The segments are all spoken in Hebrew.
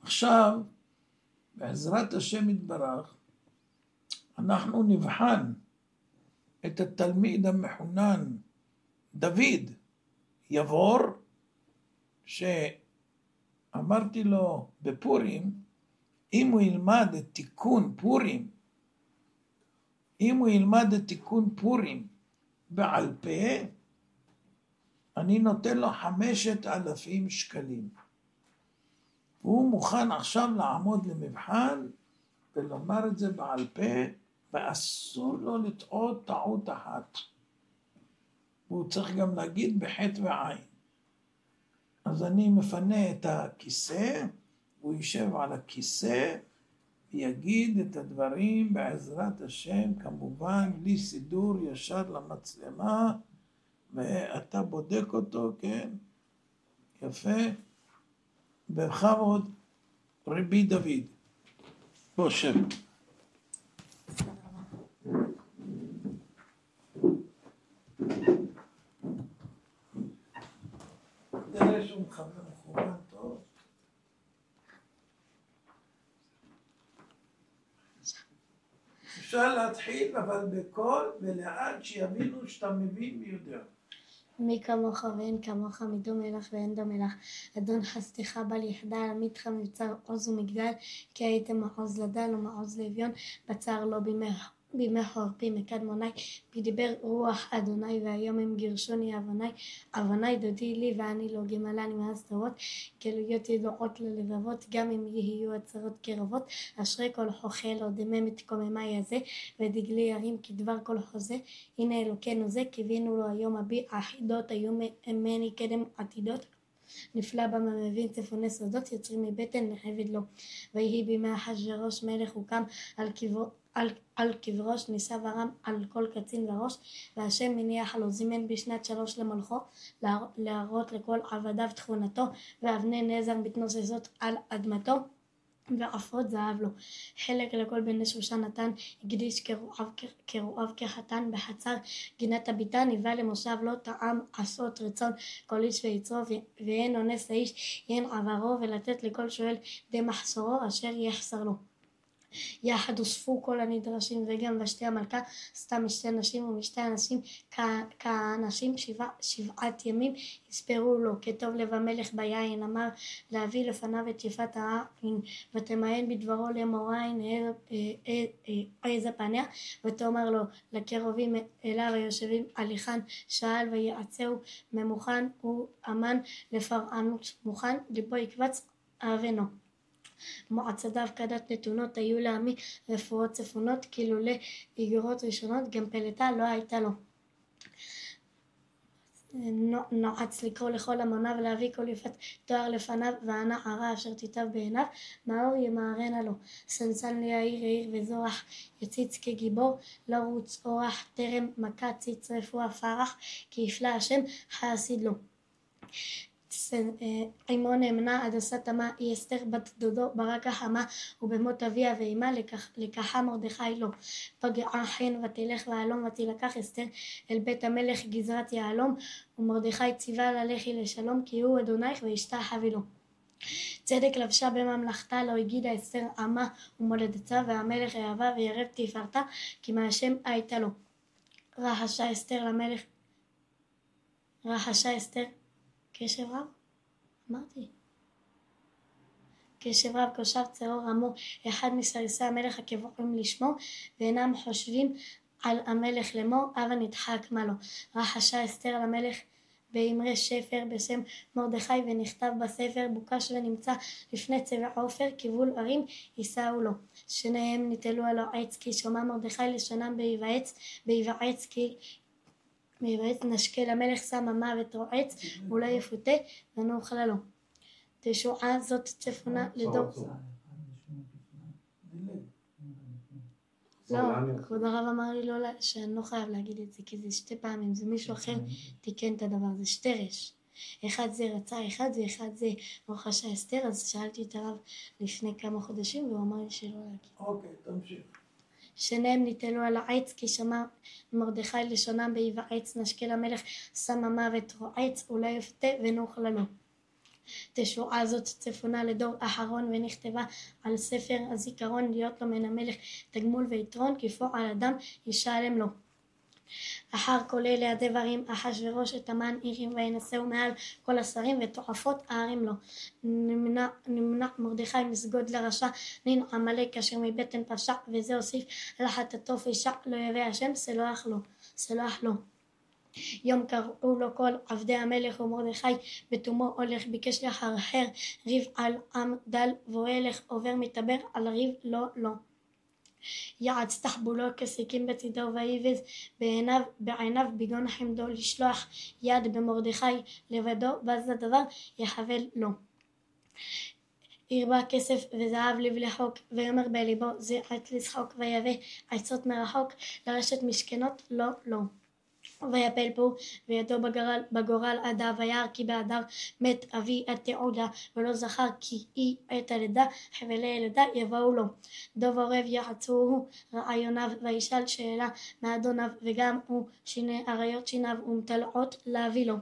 עכשיו, בעזרת השם יתברך, אנחנו נבחן את התלמיד המחונן דוד יבור, שאמרתי לו בפורים, אם הוא ילמד את תיקון פורים, בעל פה, אני נותן לו 5,000 שקלים. הוא מוכן עכשיו לעמוד למבחן ולומר את זה בעל פה, ואסור לו לטעות טעות אחת. והוא צריך גם להגיד בחטא ועין. אז אני מפנה את הכיסא, הוא יישב על הכיסא, ויגיד את הדברים בעזרת השם, כמובן, בלי סידור ישר למצלמה, ואתה בודק אותו, כן? יפה. בכבוד, רבי דוד. בוא שב. תראה שהוא מכוון טוב. אפשר להתחיל, אבל בקול ולאט שיבינו שאתה מבין ויודע. מי כמוך ואין כמוך, מדו מלך ואין דו מלך. אדון חסדך בל יחדל, עמיתך מבצר עוז ומגדל, כי הייתם מעוז לדל ומעוז לאביון, בצר לא בימי חורפי מקדמוני, בדיבר רוח אדוני, והיום הם גירשוני אבוני דודי לי ואני לא גמלני מהסתרות, גלויות ידועות ללבבות, גם אם יהיו הצרות קרבות, אשרי כל חוכל או דמם את קוממי הזה, ודגלי ירים כדבר כל חוזה, הנה אלוקינו זה, קיווינו לו היום הבי, החידות היו ממני קדם עתידות, נפלא במה מבין צפוני סודות, יוצרים מבטן לחבד לו. ויהי בימי אחשוורוש מלך הוקם על קברוש, נישא ורם על כל קצין וראש, והשם מניח לו זימן בשנת 3 למלכו, להראות לכל עבדיו תכונתו, ואבני נזר מתנוססות על אדמתו, ועפרות זהב לו. חלק לכל בני שושן נתן, הקדיש כרועיו כחתן, בחצר גינת הביתן, היווה למושב לא טעם עשות רצון כל איש ויצרו, ואין אונס לאיש אין עברו, ולתת לכל שואל די מחסורו אשר יחסר לו. יחד הוספו כל הנדרשים, וגם ושתי המלכה עשתה משתי נשים ומשתי אנשים כאנשים 7 ימים הספרו לו, כטוב לב המלך ביין, אמר להביא לפניו את יפת העין, ותמהן בדברו לאמור עין איזה פניה, ותאמר לו לקרובים אליו היושבים על היכן שאל, ויעצהו ממוכן הוא אמן לפרענות מוכן, ליבו יקבץ אהבנו. מועצדיו כדת נתונות היו לעמי, רפואות צפונות, כילולי איגרות ראשונות, גם פלטה לא הייתה לו. נועץ לקרוא לכל המונה ולהביא כל יפת תואר לפניו, וענה ערה אשר תיטב בעיניו, מאור ימהרנה לו. סנסן ליאיר העיר וזורח יציץ כגיבור, לא רוץ אורח טרם מכה ציץ רפואה פרח, כי יפלא השם חסיד לו. עמו נאמנה הדסה תמה, היא אסתר בת דודו ברקה חמה, ובמות אביה ואימה לקחה מרדכי לו. פגעה חן ותלך והלום, ותלקח אסתר אל בית המלך גזרת יהלום, ומרדכי ציווה ללכי לשלום, כי הוא אדונייך וישתחווי לו. צדק לבשה בממלכתה, לא הגידה אסתר עמה ומולדתה, והמלך אהבה וירב תפארתה, כי מהשם הייתה לו. רחשה אסתר קשב רב? אמרתי. קשב רב קושב צרור אמור, אחד מסריסי המלך הקבועים לשמו, ואינם חושבים על המלך לאמור, הבה נדחק מה לו. רחשה אסתר למלך באמרי שפר בשם מרדכי, ונכתב בספר, בוקש ונמצא לפני צבע עופר, כיבול ערים יישאו לו. שניהם ניטלו על העץ, כי שומע מרדכי לשונם בהיוועץ, כי נשקה למלך שם המוות רועץ, ולא יפותה ונאכל לו. תשועה זאת צפונה לדור. לא, כבוד הרב אמר לי שאני לא חייב להגיד את זה, כי זה 2 פעמים, זה מישהו אחר תיקן את הדבר, זה שטרש. אחד זה רצה אחד ואחד זה רחשה אסתר, אז שאלתי את הרב לפני כמה חודשים והוא אמר לי שלא להגיד. אוקיי, תמשיך. שניהם ניטלו על העץ, כי שמע מרדכי לשונם בהיוועץ, נשקה למלך שם המוות רועץ, אולי יפתה ונאכל לו. תשועה זאת צפונה לדור אחרון ונכתבה על ספר הזיכרון להיות לו מן המלך תגמול ויתרון כפועל אדם ישלם לו. אחר כל אלה הדברים אחשוורוש את המן הרים וינשאו מעל כל השרים ותועפות הערים לו. נמנע מרדכי מסגוד לרשע נין עמלק אשר מבטן פשע וזה הוסיף לחטאתו פשע לא יבא השם סלוח לו. יום קראו לו כל עבדי המלך ומרדכי בתומו הולך ביקש לחרחר ריב על עם דל והולך עובר מתבר על ריב לא יעץ תחבולו כסיקים בצדו ויבז בעיניו בגון חמדו לשלוח יד במרדכי לבדו בז לדבר יחבל לו. הרבה כסף וזהב לבלחוק ויאמר בליבו זה עת לשחוק ויבא עצות מרחוק לרשת משכנות לא ויפל פה וידו בגורל אדר וירא כי באדר מת אבי התעודה ולא זכר כי היא עת הלידה חבלי ילדה יבואו לו. דוב עורב יחצוהו רעיוניו וישאל שאלה מאדוניו וגם הוא שיני אריות שיניו ומטלעות להביא לו.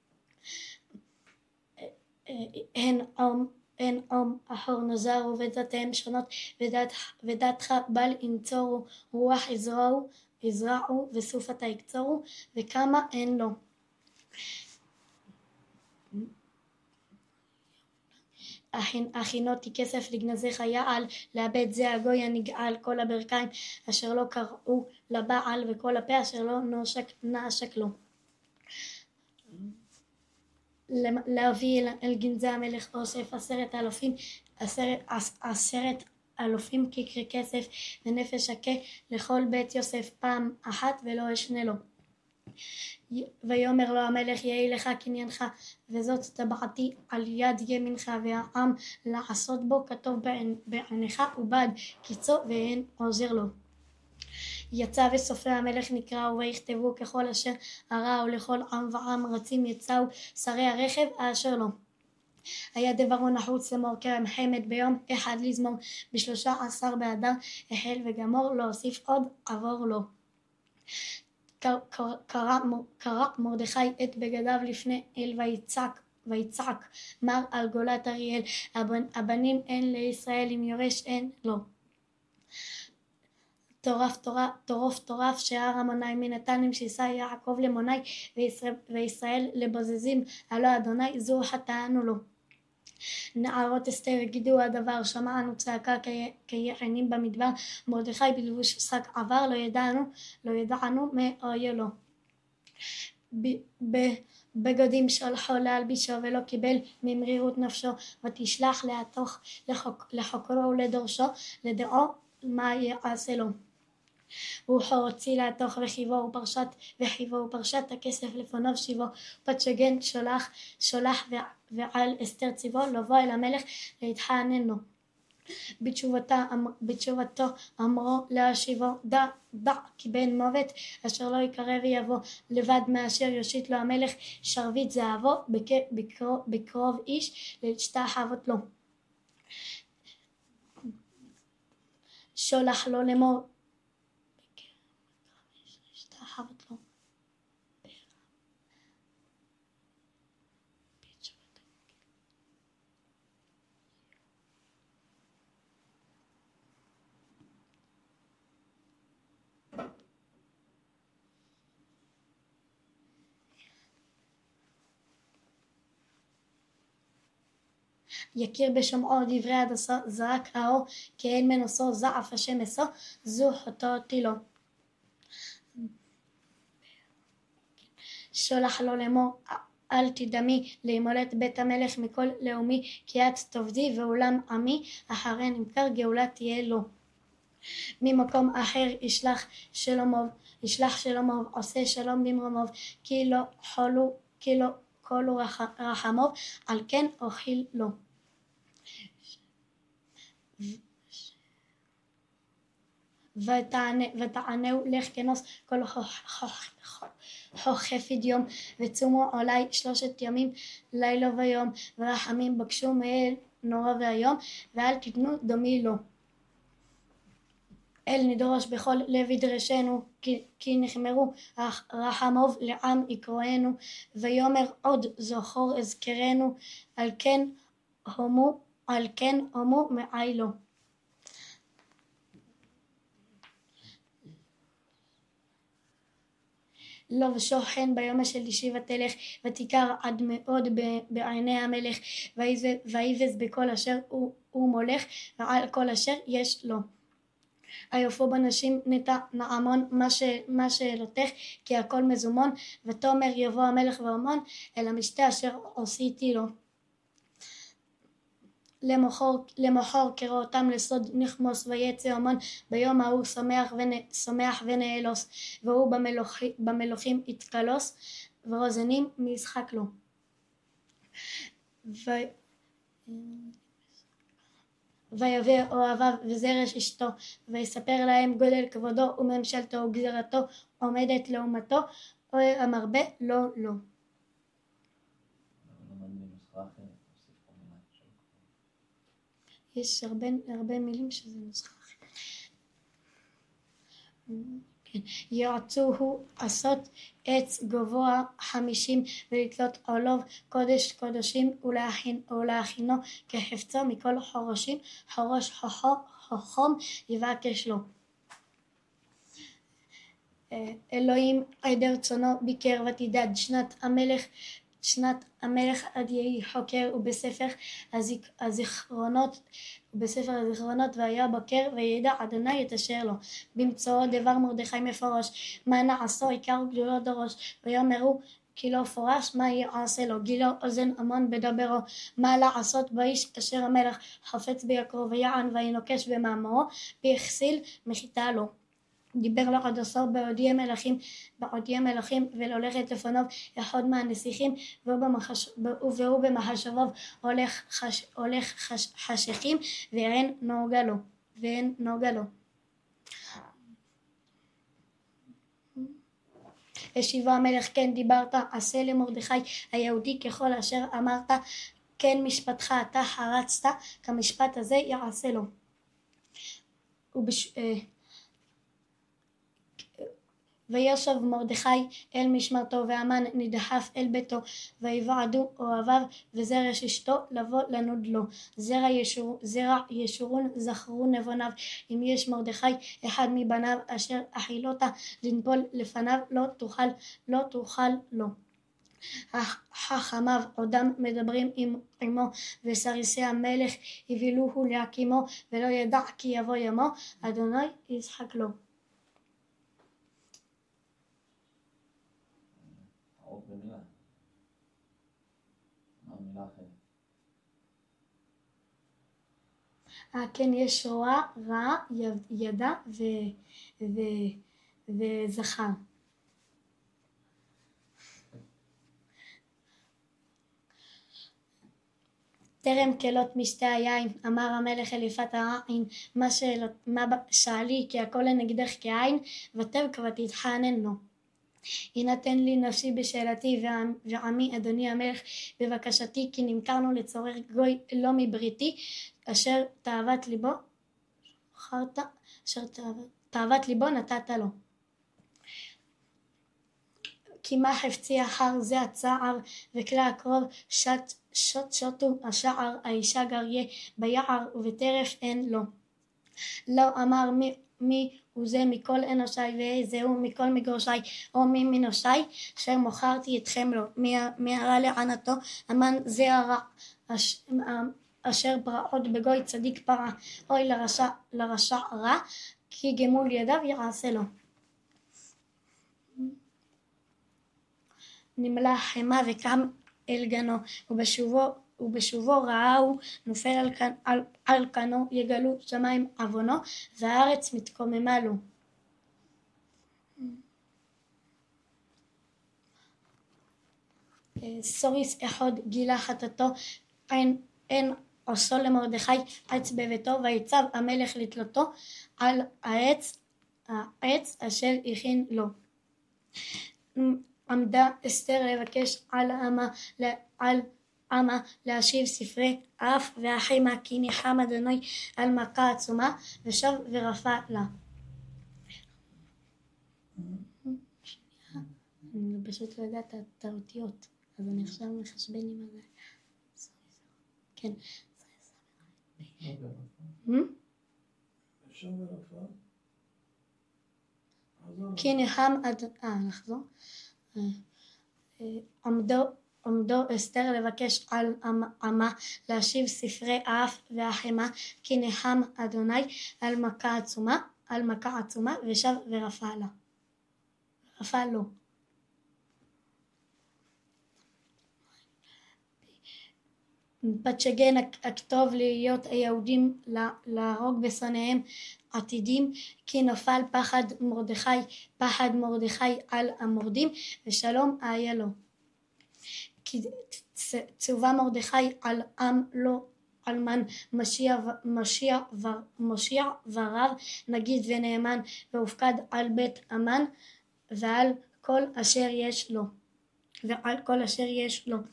הן עום אחור נזרו ודתיהם שונות ודתך בל ינצורו רוח יזרעו וסופתה יקצורו וכמה אין לו. הכינותי כסף לגנזך יעל לאבד זה הגוי הנגעל כל הברכיים אשר לא קראו לבעל וכל הפה אשר לא נעשק לו. להביא אל גנזי המלך אוסף 10,000 ככרי כסף ונפש שקה לכל בית יוסף פעם אחת ולא אשנה לו. ויאמר לו המלך יהי לך קניינך וזאת טבעתי על יד ימינך והעם לעשות בו כתוב בעיניך ובעד קיצו ואין עוזר לו. יצא וסופרי המלך נקראו ויכתבו ככל אשר הרע ולכל עם ועם רצים יצאו שרי הרכב אשר לו. היה דברו נחוץ לאמור כרם חמד ביום אחד לזמור ב13 באדר החל וגמור להוסיף עוד עבור לו. קרע מרדכי את בגדיו לפני אל ויצעק מר על גולת אריאל הבנים אין לישראל אם יורש אין לו. טורף שער המוני מנתנים שישא יעקב למוני וישראל לבוזזים הלא אדוני זו חטאנו לו. נערות אסתר הגידו הדבר שמענו צעקה כיענים במדבר מרדכי בלבוש שק עבר לא ידענו מה יהיה לו. בגדים שלחו להלבישו ולא קיבל ממרירות נפשו ותשלח לחוקרו ולדורשו לדעו מה יעשה לו. הוא הוציא להתוך וחיבו ופרשת הכסף לפניו שיבו פתשגן שולח ועל אסתר ציבו לבוא אל המלך להתחנן לו. בתשובתו אמרו להשיבו דע כי בן מוות אשר לא יקרא ויבוא לבד מאשר יושיט לו המלך שרביט זהבו בקרוב איש להשתחוות לו. שולח לו לאמור להשתחוות לו. יכיר בשומעו דברי הדסו זרק האור כי אין מנוסו זעף השם אסו זו חטאתי לו. שולח לו לאמור אל תדמי להימולט בית המלך מכל לאומי כי את תאבדי ועולם עמי אחרי נמכר גאולה תהיה לו. ממקום אחר ישלח שלומוב עושה שלום במרומוב כי לא כלו רחמוב על כן אוכיל לו. ותענהו לך כנוס כל חוכף יום וצומו עלי 3 ימים לילה ויום ורחמים בקשו מאל נורא והיום ואל תתנו דומי לו. אל נדרוש בכל לב ידרשנו, כי נחמרו רחמוב לעם יקראנו, ויאמר עוד זכור אזכרנו, על כן הומו מעי לו. לא ושוכן ביום של ישיבת תלך, ותיכר עד מאוד בעיני המלך, ויבז בכל אשר הוא מולך, ועל כל אשר יש לו. היופו בנשים נטע נעמון מה שאלותך, כי הכל מזומון, ותאמר יבוא המלך ואומון אל המשתה אשר עשיתי לו. למחור קראותם לסוד נכמוס ויצא המון, ביום ההוא שמח ונאלוס, והוא במלוכים יתקלוס, ורוזנים מישחק לו. ויבא אוהביו וזרש אשתו, ויספר להם גודל כבודו וממשלתו וגזירתו עומדת לעומתו, אוהב המרבה לא לא. יש הרבה מילים שזה נוסחה אחרת. ירצוהו עשות עץ גבוה 50 ולתלות עולוב קודש קודשים ולהכינו כחפצו מכל חורשים, חורש חכום יבקש לו. אלוהים עדר צונו ביקר ותדד שנת המלך עד יהי חוקר, ובספר הזיכרונות והיה בקר וידע אדוני את אשר לו. במצואו דבר מרדכי מפורש, מה נעשו עיקר וגדולו דרוש, ויאמרו כי לא פורש מה יעשה לו, גילו אוזן המון בדברו, מה לעשות באיש אשר המלך חפץ ביקרו, ויען וינוקש במאמרו, ויחסיל מחיתה לו. דיבר לו עד עשור בעודי מלכים ולהולכת לפניו אחד מהנסיכים, והוא במחשביו הולך חשכים, ואין נוגה לו. השיבה המלך, כן דיברת, עשה למרדכי היהודי ככל אשר אמרת, כן משפטך אתה חרצת, כמשפט הזה יעשה לו. וישב מרדכי אל משמרתו, והמן נדחף אל ביתו, ויבעדו אוהביו וזרש אשתו לבוא לנוד לו. זרע ישורון זכרו נבוניו, אם יש מרדכי אחד מבניו אשר אכילותה לנפול לפניו לא תוכל לו. חכמיו עודם מדברים עמו, וסריסי המלך הבילוהו להקימו, ולא ידע כי יבוא ימו, אדוני ישחק לו. במילה. מה מילה אחרת? כן, יש רע, ידע וזכר. טרם כלות משתה היין, אמר המלך אל יפת העין, מה שאלי כי הכל לנגדך כעין, ותבק ותתחנן לו. יינתן לי נפשי בשאלתי, ועמי אדוני המלך בבקשתי, כי נמכרנו לצורר גוי לא מבריתי, אשר תאוות ליבו נתת לו. כי מה חפצי אחר זה הצער, וכלי הקרוב שוטו השער, האישה גריה ביער, ובטרף אין לו. לא אמר מי הוא זה מכל אנושי, וזהו מכל מגורשי, או מי מנושי, אשר מוכרתי אתכם לו. מי הרע לענתו, אמן זה הרע, אשר פרעות בגוי צדיק פרע, אוי לרשע רע, כי גמול ידיו יעשה לו. נמלא חמה וקם אל גנו, ובשובו ראהו נופל על קנו, יגלו שמיים עוונו, והארץ מתקוממה לו. סוריס אחד גילה חטאתו, אין עשו למרדכי עץ בביתו, ויצב המלך לתלותו על העץ אשר הכין לו. עמדה אסתר לבקש על עמה להשיב ספרי אף ואחימה, כי ניחם אדוני על מכה עצומה, ושב ורפא לה. אני פשוט לא יודעת את האותיות, אז אני עכשיו מחשבן עם הזה. כן. כי נחם נחזור. עמדו אסתר לבקש על עמה להשיב ספרי האף והחמה, כי נחם אדוני על מכה עצומה ושב ורפא לו. פתשגן הכתוב להיות היהודים להרוג בשונאיהם עתידים, כי נפל פחד מרדכי על המורדים ושלום היה לו. כי צווה מרדכי על עם לא אלמן מושיע ורב נגיד ונאמן, והופקד על בית אמן ועל כל אשר יש לו.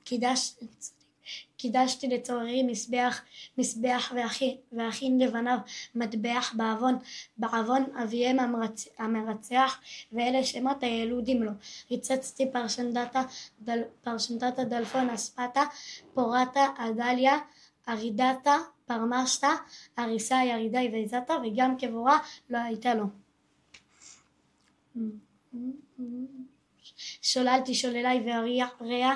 קידשתי לצוררי מזבח והכין לבניו מטבח בעוון אביהם המרצח, ואלה שמות הילודים לו. ריצצתי פרשנדתה דלפון אספתה פורתה אדליה ארידתה פרמשתה אריסה ירידי ויזתה, וגם כבורה לא הייתה לו. שוללתי שוללי והריע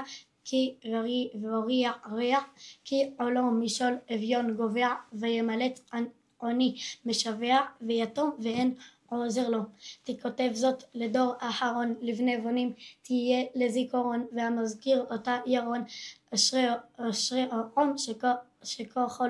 כי עולו משול אביון גובע, וימלט עוני משבע, ויתום ואין עוזר לו. תכותב זאת לדור האחרון, לבני בונים תהיה לזיכרון, והמזכיר אותה ירון, אשרי העם שכוחו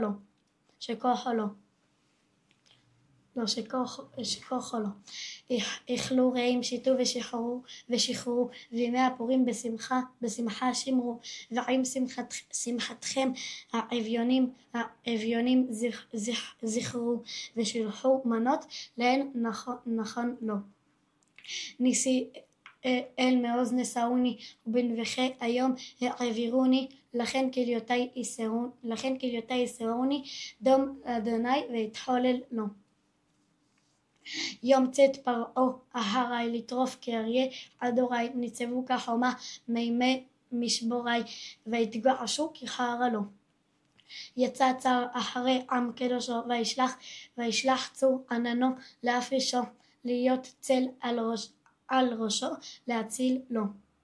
לו. אכלו רעים שיתו ושחררו, וימי הפורים בשמחה שמרו, ועם שמחתכם האביונים זכרו, ושלחו מנות להן נכון לו. ניסי אל מעוז נשאוני, ובנבחי היום העבירוני, לכן כליותי יסרוני, דום אדוני ויתחולל לו. יום צאת פרעה ההרי לטרוף כאריה, אדורי ניצבו כחומה מימי משבורי, והתגעשו כחרא לו. יצא צר אחרי עם קדושו, וישלח צור עננו להפרישו, להיות צל על ראשו להציל לו.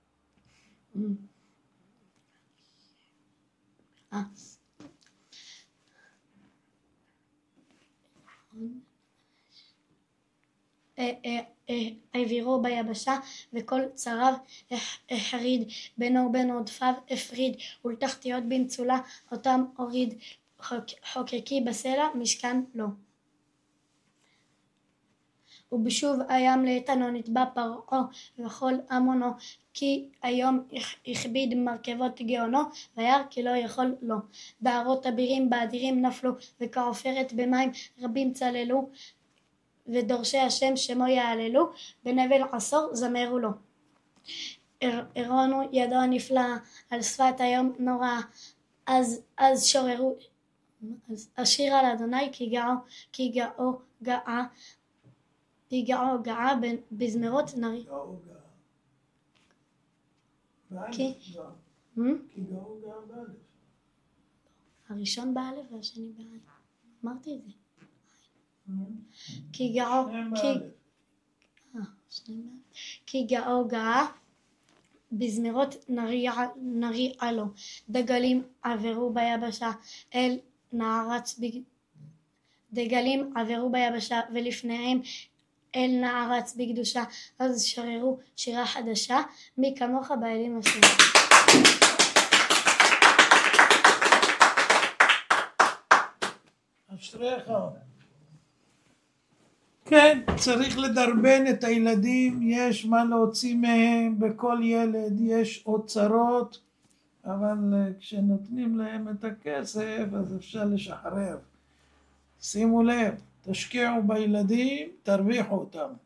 העבירו ביבשה, וכל צריו החריד, בינו ובין עודפיו הפריד, ולתחתיות במצולה אותם הוריד, חוקקי בסלע משכן לו. ובשוב הים לאיתנו נטבע פרעה וכל עמונו, כי היום הכביד מרכבות גאונו, וירא כי לא יכול לו. בערות אבירים באדירים נפלו, וכעופרת במים רבים צללו, ודורשי השם שמו יעללו, בנבל עשור זמרו לו. הרונו ידו הנפלאה על שפת היום נורא, אז שוררו השיר על אדוני, כי גאו גאה בזמרות נרי. כי גאו גאה באלף. הראשון באלף והשני באלף. אמרתי את זה. כי גאו גאה בזמרות נריע לו. דגלים עברו ביבשה אל ולפניהם אל נערץ בקדושה, אז שררו שירה חדשה, מי כמוך באלים השם. אשריך. כן, צריך לדרבן את הילדים, יש מה להוציא מהם, בכל ילד יש אוצרות, אבל כשנותנים להם את הכסף אז אפשר לשחרר. שימו לב, תשקיעו בילדים, תרוויחו אותם.